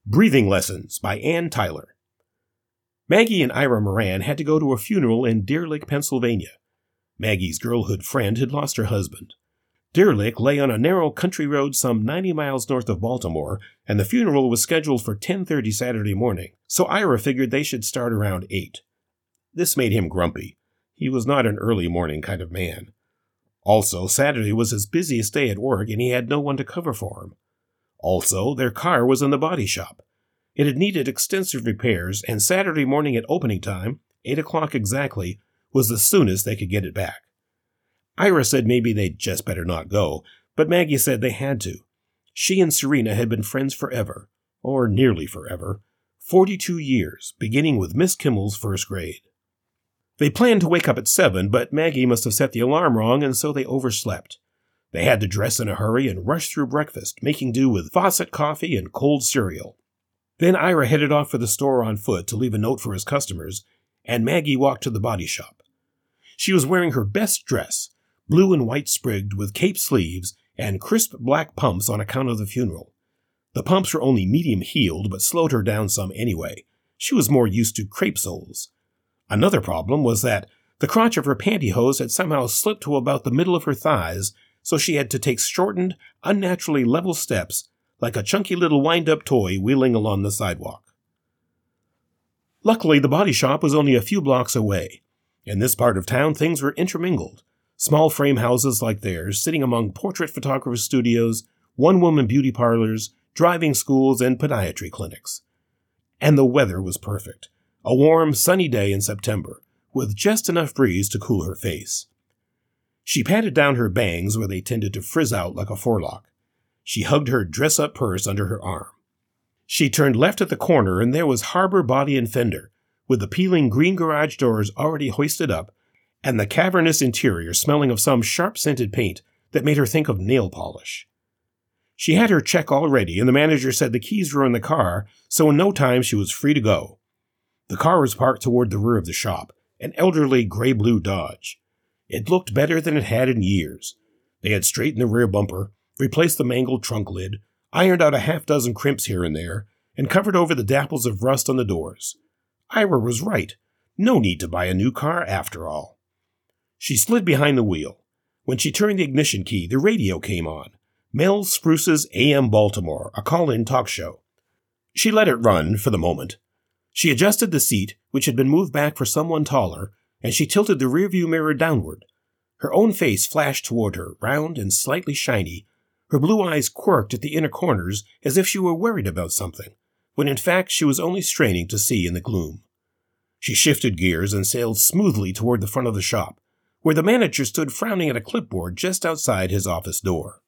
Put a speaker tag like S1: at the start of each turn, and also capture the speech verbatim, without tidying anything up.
S1: Breathing Lessons by Ann Tyler. Maggie and Ira Moran had to go to a funeral in Deer Lick, Pennsylvania. Maggie's girlhood friend had lost her husband. Deer Lick lay on a narrow country road some ninety miles north of Baltimore, and the funeral was scheduled for ten thirty Saturday morning, so Ira figured they should start around eight. This made him grumpy. He was not an early morning kind of man. Also, Saturday was his busiest day at work, and he had no one to cover for him. Also, their car was in the body shop. It had needed extensive repairs, and Saturday morning at opening time, eight o'clock exactly, was the soonest they could get it back. Ira said maybe they'd just better not go, but Maggie said they had to. She and Serena had been friends forever, or nearly forever, forty-two years, beginning with Miss Kimmel's first grade. They planned to wake up at seven, but Maggie must have set the alarm wrong, and so they overslept. They had to dress in a hurry and rush through breakfast, making do with faucet coffee and cold cereal. Then Ira headed off for the store on foot to leave a note for his customers, and Maggie walked to the body shop. She was wearing her best dress, blue and white sprigged with cape sleeves and crisp black pumps on account of the funeral. The pumps were only medium-heeled, but slowed her down some anyway. She was more used to crepe soles. Another problem was that the crotch of her pantyhose had somehow slipped to about the middle of her thighs, so she had to take shortened, unnaturally level steps like a chunky little wind-up toy wheeling along the sidewalk. Luckily, the body shop was only a few blocks away. In this part of town, things were intermingled. Small frame houses like theirs, sitting among portrait photographer studios, one-woman beauty parlors, driving schools, and podiatry clinics. And the weather was perfect. A warm, sunny day in September, with just enough breeze to cool her face. She patted down her bangs where they tended to frizz out like a forelock. She hugged her dress-up purse under her arm. She turned left at the corner, and there was Harbor Body and Fender, with the peeling green garage doors already hoisted up, and the cavernous interior smelling of some sharp-scented paint that made her think of nail polish. She had her check all ready, and the manager said the keys were in the car, so in no time she was free to go. The car was parked toward the rear of the shop, an elderly gray-blue Dodge. It looked better than it had in years. They had straightened the rear bumper, replaced the mangled trunk lid, ironed out a half-dozen crimps here and there, and covered over the dapples of rust on the doors. Ira was right. No need to buy a new car after all. She slid behind the wheel. When she turned the ignition key, the radio came on. Mel Spruce's A M Baltimore, a call-in talk show. She let it run for the moment. She adjusted the seat, which had been moved back for someone taller, and she tilted the rearview mirror downward. Her own face flashed toward her, round and slightly shiny. Her blue eyes quirked at the inner corners as if she were worried about something, when in fact she was only straining to see in the gloom. She shifted gears and sailed smoothly toward the front of the shop, where the manager stood frowning at a clipboard just outside his office door.